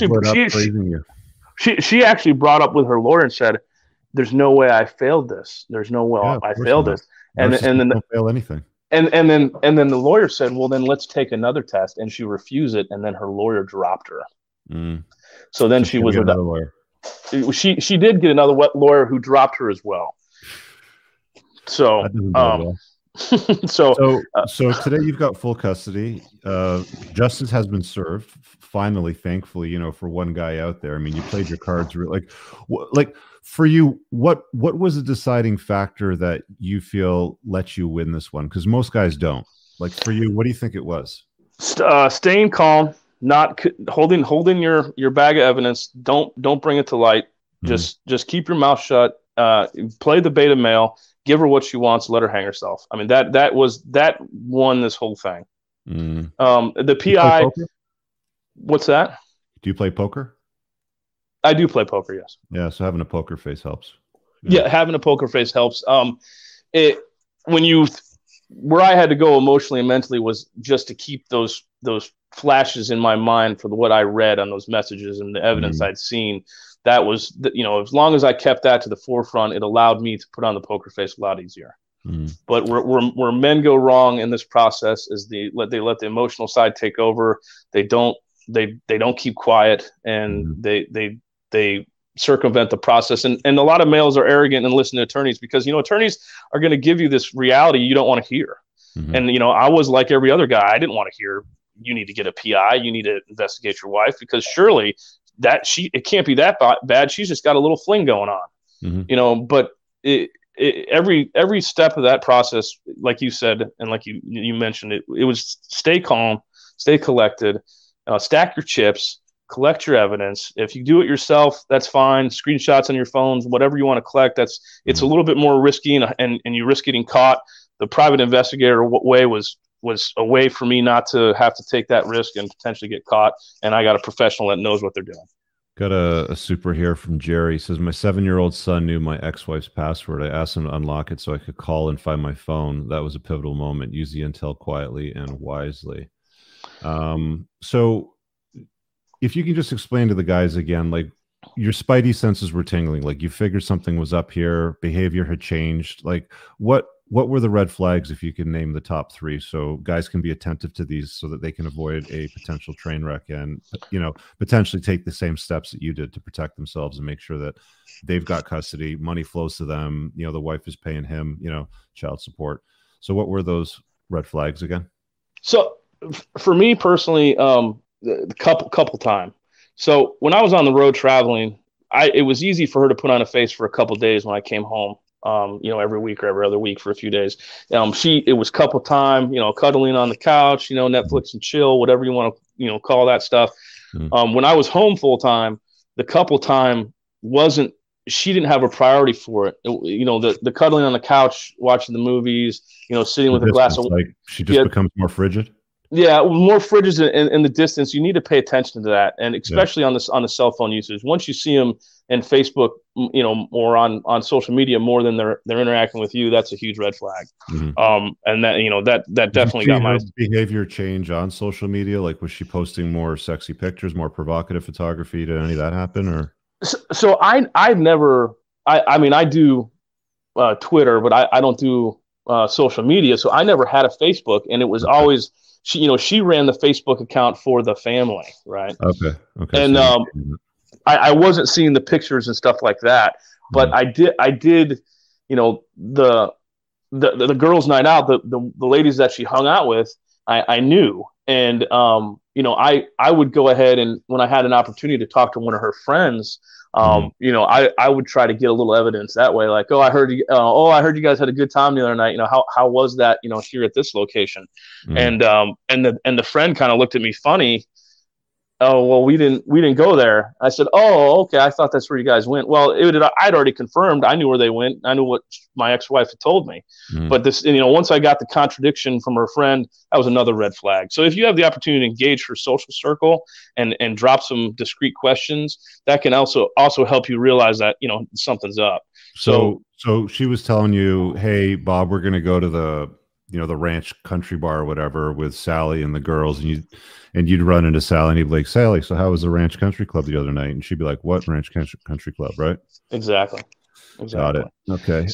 Speaker 2: actually brought up with her lawyer and said, there's no way I failed this. There's no way I failed this. And then
Speaker 1: don't fail anything.
Speaker 2: And then the lawyer said, well, then let's take another test. And she refused it. And then her lawyer dropped her.
Speaker 1: Mm.
Speaker 2: So then she was
Speaker 1: another lawyer.
Speaker 2: She did get another lawyer who dropped her as well. So,
Speaker 1: so today you've got full custody. Justice has been served. Finally, thankfully, for one guy out there. I mean, you played your cards like for you. What was the deciding factor that you feel let you win this one? Because most guys don't. Like for you, what do you think it was?
Speaker 2: Staying calm. Not holding your bag of evidence. Don't bring it to light. Mm-hmm. Just keep your mouth shut. Play the beta male. Give her what she wants. Let her hang herself. I mean that won this whole thing.
Speaker 1: Mm-hmm.
Speaker 2: The PI. What's that?
Speaker 1: Do you play poker?
Speaker 2: I do play poker. Yes.
Speaker 1: Yeah. So having a poker face helps.
Speaker 2: Yeah, having a poker face helps. Where I had to go emotionally and mentally was just to keep those flashes in my mind for what I read on those messages and the evidence I'd seen. That was, as long as I kept that to the forefront, it allowed me to put on the poker face a lot easier. But where men go wrong in this process is they let the emotional side take over. They don't keep quiet, and they circumvent the process. And a lot of males are arrogant and listen to attorneys because, attorneys are going to give you this reality you don't want to hear. Mm-hmm. And, I was like every other guy. I didn't want to hear you need to get a PI. You need to investigate your wife, because surely it can't be that bad. She's just got a little fling going on, but every step of that process, like you said, and like you mentioned, it was stay calm, stay collected, stack your chips, collect your evidence. If you do it yourself, that's fine. Screenshots on your phones, whatever you want to collect, it's a little bit more risky and you risk getting caught. The private investigator way was a way for me not to have to take that risk and potentially get caught. And I got a professional that knows what they're doing.
Speaker 1: Got a super here from Jerry. He says, my 7-year-old son knew my ex-wife's password. I asked him to unlock it so I could call and find my phone. That was a pivotal moment. Use the intel quietly and wisely. So if you can just explain to the guys again, like your spidey senses were tingling, like you figured something was up here, behavior had changed. Like what were the red flags, if you can name the top 3, so guys can be attentive to these so that they can avoid a potential train wreck and, potentially take the same steps that you did to protect themselves and make sure that they've got custody, money flows to them, the wife is paying him, child support. So what were those red flags again?
Speaker 2: So for me personally, a couple time. So when I was on the road traveling, it was easy for her to put on a face for a couple of days when I came home. Every week or every other week for a few days. It was couple time, cuddling on the couch, Netflix and chill, whatever you want to, call that stuff. When I was home full time, the couple time she didn't have a priority for it. The cuddling on the couch, watching the movies, sitting with a glass of,
Speaker 1: like she just becomes more frigid.
Speaker 2: Yeah, more fridges in the distance. You need to pay attention to that, and especially on the cell phone usage. Once you see them in Facebook, or on social media more than they're interacting with you, that's a huge red flag. And that definitely got my
Speaker 1: behavior change on social media. Like, was she posting more sexy pictures, more provocative photography? Did any of that happen? Or
Speaker 2: so I've never. I do Twitter, but I don't do social media. So I never had a Facebook, and it was always. She ran the Facebook account for the family, right?
Speaker 1: Okay.
Speaker 2: And I wasn't seeing the pictures and stuff like that, but I did, the girls' night out, the ladies that she hung out with, I knew, and I would go ahead and when I had an opportunity to talk to one of her friends. I would try to get a little evidence that way, like, I heard you guys had a good time the other night. How was that, here at this location? And the friend kind of looked at me funny. Oh, well, we didn't go there. I said, oh, okay. I thought that's where you guys went. Well, I'd already confirmed. I knew where they went. I knew what my ex-wife had told me. But this, once I got the contradiction from her friend, that was another red flag. So if you have the opportunity to engage her social circle and drop some discreet questions, that can also help you realize that, something's up.
Speaker 1: So she was telling you, hey, Bob, we're going to go to the Ranch Country Bar or whatever with Sally and the girls, and you'd run into Sally and you'd be like, Sally, so how was the Ranch Country Club the other night? And she'd be like, what Ranch Country Club, right?
Speaker 2: Exactly.
Speaker 1: Got it. Okay.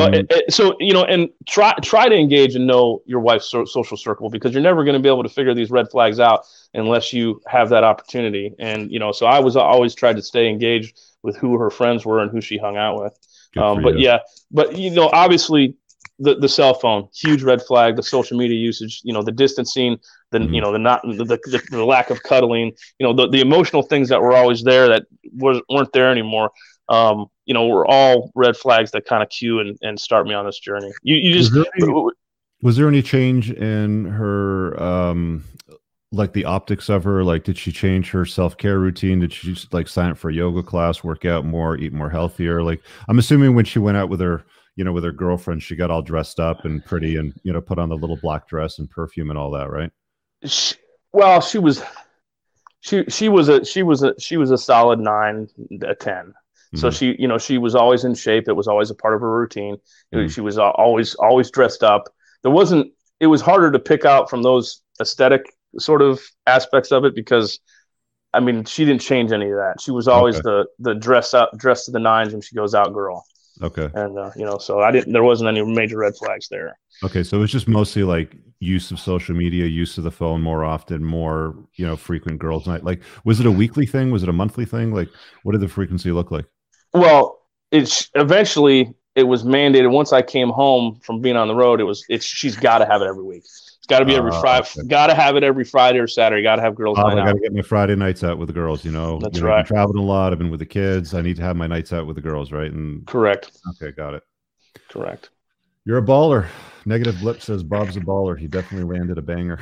Speaker 2: And try to engage and know your wife's social circle, because you're never going to be able to figure these red flags out unless you have that opportunity. And, so I was always tried to stay engaged with who her friends were and who she hung out with. Obviously the cell phone, huge red flag, the social media usage, the distancing, the lack of cuddling, the emotional things that were always there that weren't there anymore. Were all red flags that kind of cue and start me on this journey.
Speaker 1: Was there any change in her, like the optics of her? Like, did she change her self-care routine? Did she just like sign up for a yoga class, work out more, eat more healthier? Like, I'm assuming when she went out with her girlfriend, she got all dressed up and pretty and, put on the little black dress and perfume and all that, right?
Speaker 2: She was a solid 9, a 10. So she was always in shape. It was always a part of her routine. She was always dressed up. It was harder to pick out from those aesthetic sort of aspects of it, because she didn't change any of that. She was always the dressed to the nines when she goes out girl.
Speaker 1: Okay.
Speaker 2: And so there wasn't any major red flags there.
Speaker 1: Okay. So it's just mostly like use of social media, use of the phone more often, more, frequent girls' night. Like, was it a weekly thing? Was it a monthly thing? Like, what did the frequency look like?
Speaker 2: Well, eventually it was mandated. Once I came home from being on the road, she's got to have it every week. It's got to be every Friday. Okay. Got to have it every Friday or Saturday. Got to have girls' night out.
Speaker 1: I got to get my Friday nights out with the girls.
Speaker 2: That's right.
Speaker 1: I've been traveling a lot. I've been with the kids. I need to have my nights out with the girls, right? And
Speaker 2: correct.
Speaker 1: Okay, got it.
Speaker 2: Correct.
Speaker 1: You're a baller. Negative Blip says Bob's a baller. He definitely landed a banger.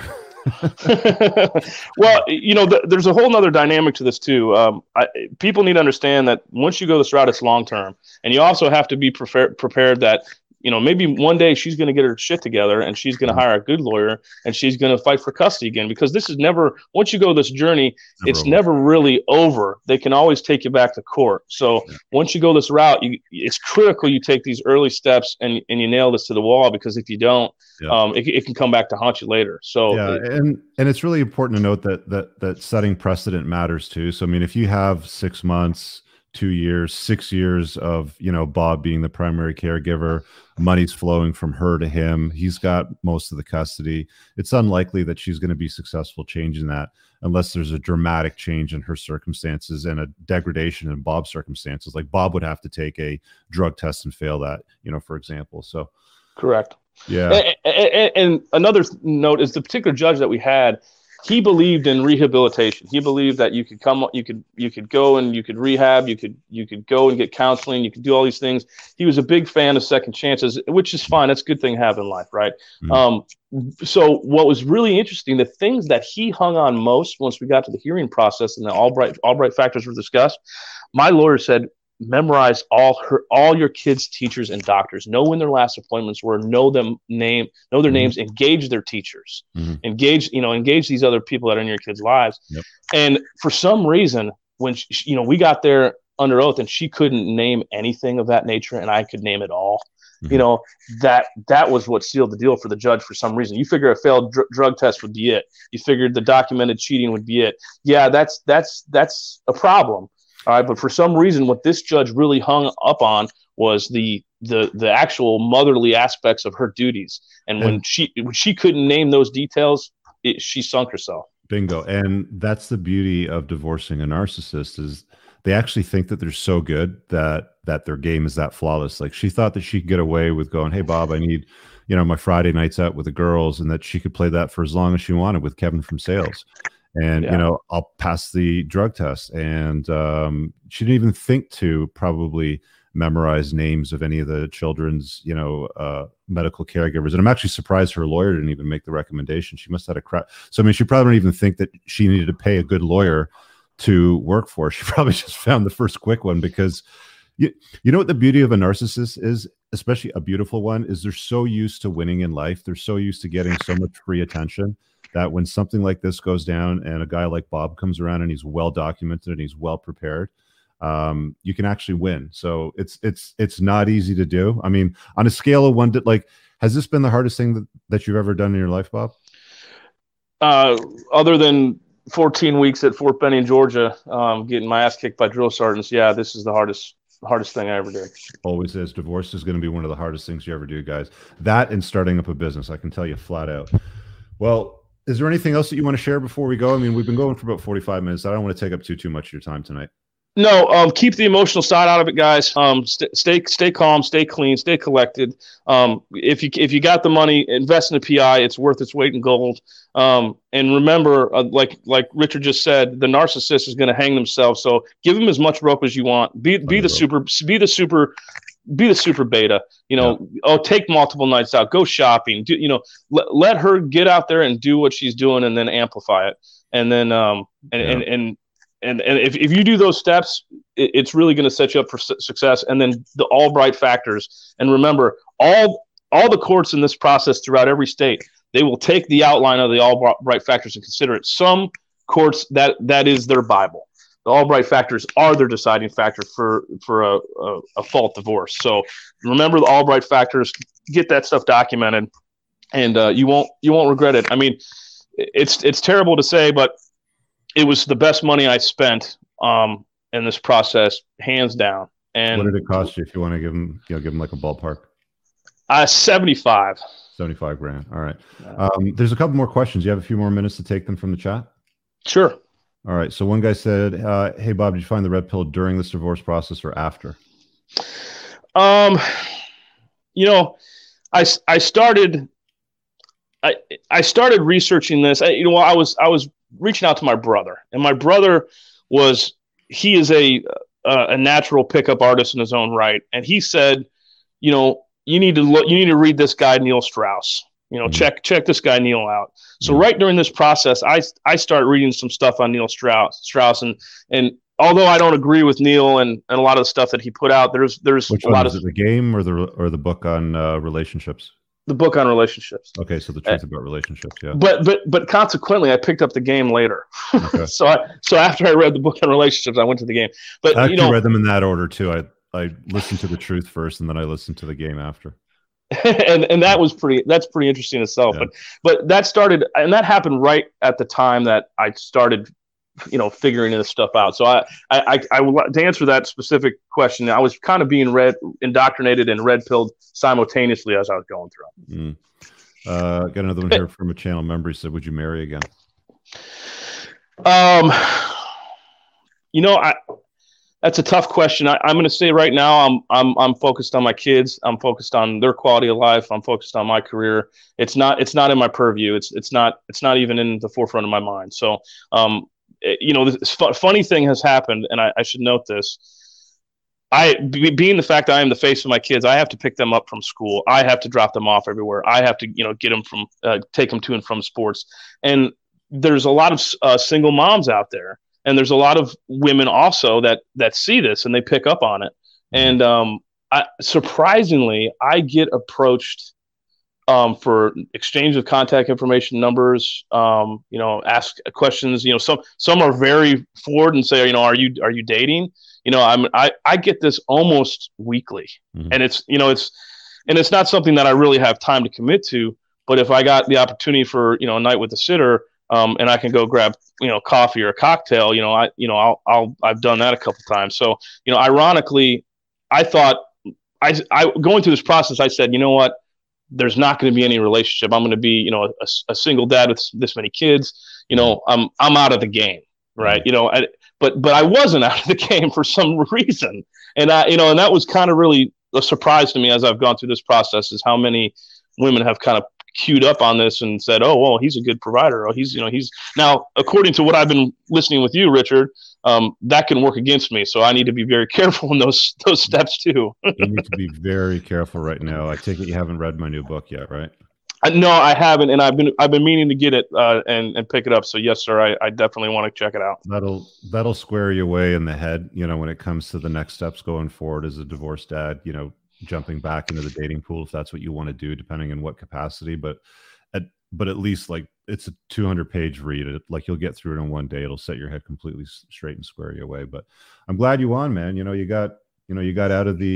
Speaker 2: Well, there's a whole nother dynamic to this too. People need to understand that once you go this route, it's long term, and you also have to be prepared that maybe one day she's going to get her shit together and she's going to hire a good lawyer and she's going to fight for custody again, because this is never, once you go this journey, it's never really over. They can always take you back to court. So once you go this route, it's critical you take these early steps and you nail this to the wall, because if you don't, it can come back to haunt you later. So
Speaker 1: and it's really important to note that setting precedent matters too. So, if you have 6 months, 2 years, 6 years of, Bob being the primary caregiver, money's flowing from her to him, he's got most of the custody, it's unlikely that she's going to be successful changing that unless there's a dramatic change in her circumstances and a degradation in Bob's circumstances. Like, Bob would have to take a drug test and fail that, for example. So
Speaker 2: correct.
Speaker 1: Yeah.
Speaker 2: And another note is the particular judge that we had, he believed in rehabilitation. He believed that you could go and you could rehab, you could go and get counseling, you could do all these things. He was a big fan of second chances, which is fine. That's a good thing to have in life, right? So what was really interesting, the things that he hung on most once we got to the hearing process and the Albright factors were discussed, my lawyer said, memorize all your kids' teachers and doctors. Know when their last appointments were. Know their names. Engage their teachers. Engage these other people that are in your kids' lives.
Speaker 1: Yep.
Speaker 2: And for some reason, when we got there under oath, and she couldn't name anything of that nature, and I could name it all. That was what sealed the deal for the judge. For some reason, you figure a failed drug test would be it. You figured the documented cheating would be it. Yeah, that's a problem. All right, but for some reason, what this judge really hung up on was the actual motherly aspects of her duties. And when she couldn't name those details, she sunk herself.
Speaker 1: Bingo. And that's the beauty of divorcing a narcissist, is they actually think that they're so good that their game is that flawless. Like, she thought that she could get away with going, "Hey, Bob, I need, my Friday nights out with the girls," and that she could play that for as long as she wanted with Kevin from sales. And, I'll pass the drug test. And she didn't even think to probably memorize names of any of the children's, medical caregivers. And I'm actually surprised her lawyer didn't even make the recommendation. She must have had a crap. So, I mean, she probably didn't even think that she needed to pay a good lawyer to work for. She probably just found the first quick one, because you know what the beauty of a narcissist is, especially a beautiful one, is they're so used to winning in life. They're so used to getting so much free attention that when something like this goes down and a guy like Bob comes around and he's well documented and he's well prepared, you can actually win. So it's not easy to do. I mean, on a scale of 1 to, has this been the hardest thing that you've ever done in your life, Bob?
Speaker 2: Other than 14 weeks at Fort Benning, Georgia, getting my ass kicked by drill sergeants. Yeah, this is the hardest thing I ever did.
Speaker 1: Always is. Divorce is going to be one of the hardest things you ever do, guys. That and starting up a business, I can tell you flat out. Well, is there anything else that you want to share before we go? I mean, we've been going for about 45 minutes. I don't want to take up too much of your time tonight.
Speaker 2: No, keep the emotional side out of it, guys. Stay calm, stay clean, stay collected. If you got the money, invest in a PI. It's worth its weight in gold. And remember, like Richard just said, the narcissist is going to hang themselves. So give them as much rope as you want. Be the super beta. Take multiple nights out, go shopping. Let her get out there and do what she's doing, and then amplify it. And then And if you do those steps, it's really going to set you up for success. And then the Albright factors. And remember, all the courts in this process throughout every state, they will take the outline of the Albright factors and consider it. Some courts, that is their Bible. The Albright factors are their deciding factor for a fault divorce. So remember the Albright factors, get that stuff documented, and you won't regret it. I mean, it's terrible to say, but it was the best money I spent in this process, hands down. And
Speaker 1: what did it cost you, if you want to give them like a ballpark?
Speaker 2: 75.
Speaker 1: 75 grand. All right. There's a couple more questions. You have a few more minutes to take them from the chat? Sure. All right. So one guy said, "Hey Bob, did you find the red pill during this divorce process or after?"
Speaker 2: I started researching this. I was reaching out to my brother, and my brother he is a natural pickup artist in his own right. And he said, you need to read this guy, Neil Strauss, check this guy, Neil, out. So right during this process, I started reading some stuff on Neil Strauss, and although I don't agree with Neil and a lot of the stuff that he put out, there's
Speaker 1: Which
Speaker 2: a lot
Speaker 1: of the game or the book on relationships?
Speaker 2: The book on relationships.
Speaker 1: Okay, so the truth about relationships, yeah.
Speaker 2: But consequently, I picked up the game later. Okay. so after I read the book on relationships, I went to the game. But
Speaker 1: I actually read them in that order too. I listened to the truth first, and then I listened to the game after.
Speaker 2: and that's pretty interesting itself. Yeah. But that started, and that happened right at the time that I started, figuring this stuff out. So I to answer that specific question, I was kind of being indoctrinated and red pilled simultaneously as I was going through.
Speaker 1: Got another one here from a channel member. He said, "Would you marry again?"
Speaker 2: That's a tough question. I'm going to say right now, I'm focused on my kids. I'm focused on their quality of life. I'm focused on my career. It's not in my purview. It's not even in the forefront of my mind. So, this funny thing has happened, and I should note this. Being the fact that I am the face of my kids, I have to pick them up from school. I have to drop them off everywhere. I have to, get them take them to and from sports. And there's a lot of single moms out there. And there's a lot of women also that see this and they pick up on it. And surprisingly, I get approached for exchange of contact information, numbers, ask questions. Some are very forward and say, are you dating? I get this almost weekly, and it's not something that I really have time to commit to. But if I got the opportunity for a night with a sitter, and I can go grab coffee or a cocktail, I've done that a couple times. So ironically, I thought I going through this process, I said, you know what, there's not going to be any relationship. I'm going to be a single dad with this many kids. I'm out of the game, right? But I wasn't out of the game for some reason, and and that was kind of really a surprise to me as I've gone through this process, is how many women have kind of queued up on this and said, oh, well, he's a good provider. Oh, he's now, according to what I've been listening with you, Richard, that can work against me. So I need to be very careful in those steps too.
Speaker 1: You need to be very careful right now. I take it you haven't read my new book yet, right?
Speaker 2: No, I haven't. And I've been meaning to get it and pick it up. So yes, sir, I definitely want to check it out.
Speaker 1: That'll square you away in the head, when it comes to the next steps going forward as a divorced dad, jumping back into the dating pool, if that's what you want to do, depending on what capacity. But at least, like, it's a 200-page read. Like, you'll get through it in one day. It'll set your head completely straight and square you away. But I'm glad you won, man. You got out of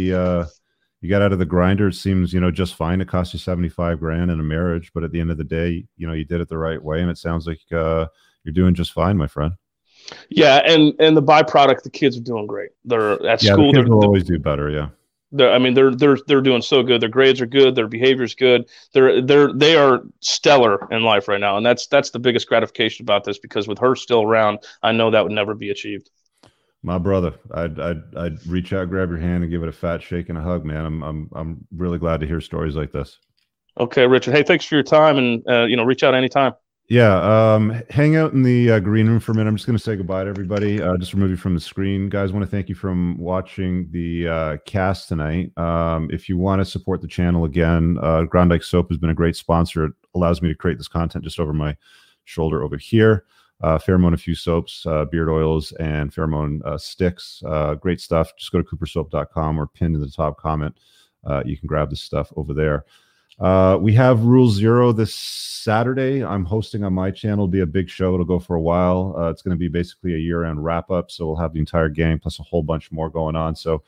Speaker 1: the grinder. It seems, just fine. It cost you $75,000 in a marriage, but at the end of the day, you did it the right way. And it sounds like you're doing just fine, my friend.
Speaker 2: Yeah. And the byproduct, the kids are doing great. They're at school.
Speaker 1: The kids will always do better. Yeah.
Speaker 2: They're doing so good. Their grades are good. Their behavior is good. They are stellar in life right now, and that's the biggest gratification about this, because with her still around, I know that would never be achieved.
Speaker 1: My brother, I'd reach out, grab your hand, and give it a fat shake and a hug, man. I'm really glad to hear stories like this.
Speaker 2: Okay, Richard. Hey, thanks for your time, and reach out anytime.
Speaker 1: Yeah, hang out in the green room for a minute. I'm just going to say goodbye to everybody. Just remove you from the screen. Guys, want to thank you for watching the cast tonight. If you want to support the channel again, Grondike Soap has been a great sponsor. It allows me to create this content just over my shoulder over here. Pheromone a few soaps, beard oils, and pheromone sticks. Great stuff. Just go to coopersoap.com or pinned in the top comment. You can grab this stuff over there. We have Rule Zero this Saturday. I'm hosting on my channel. It'll be a big show. It'll go for a while. It's going to be basically a year-end wrap-up, so we'll have the entire gang plus a whole bunch more going on. So,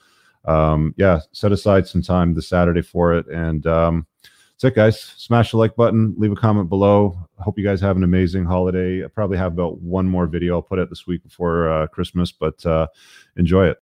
Speaker 1: set aside some time this Saturday for it. And that's it, guys. Smash the like button. Leave a comment below. I hope you guys have an amazing holiday. I probably have about one more video I'll put out this week before Christmas, but enjoy it.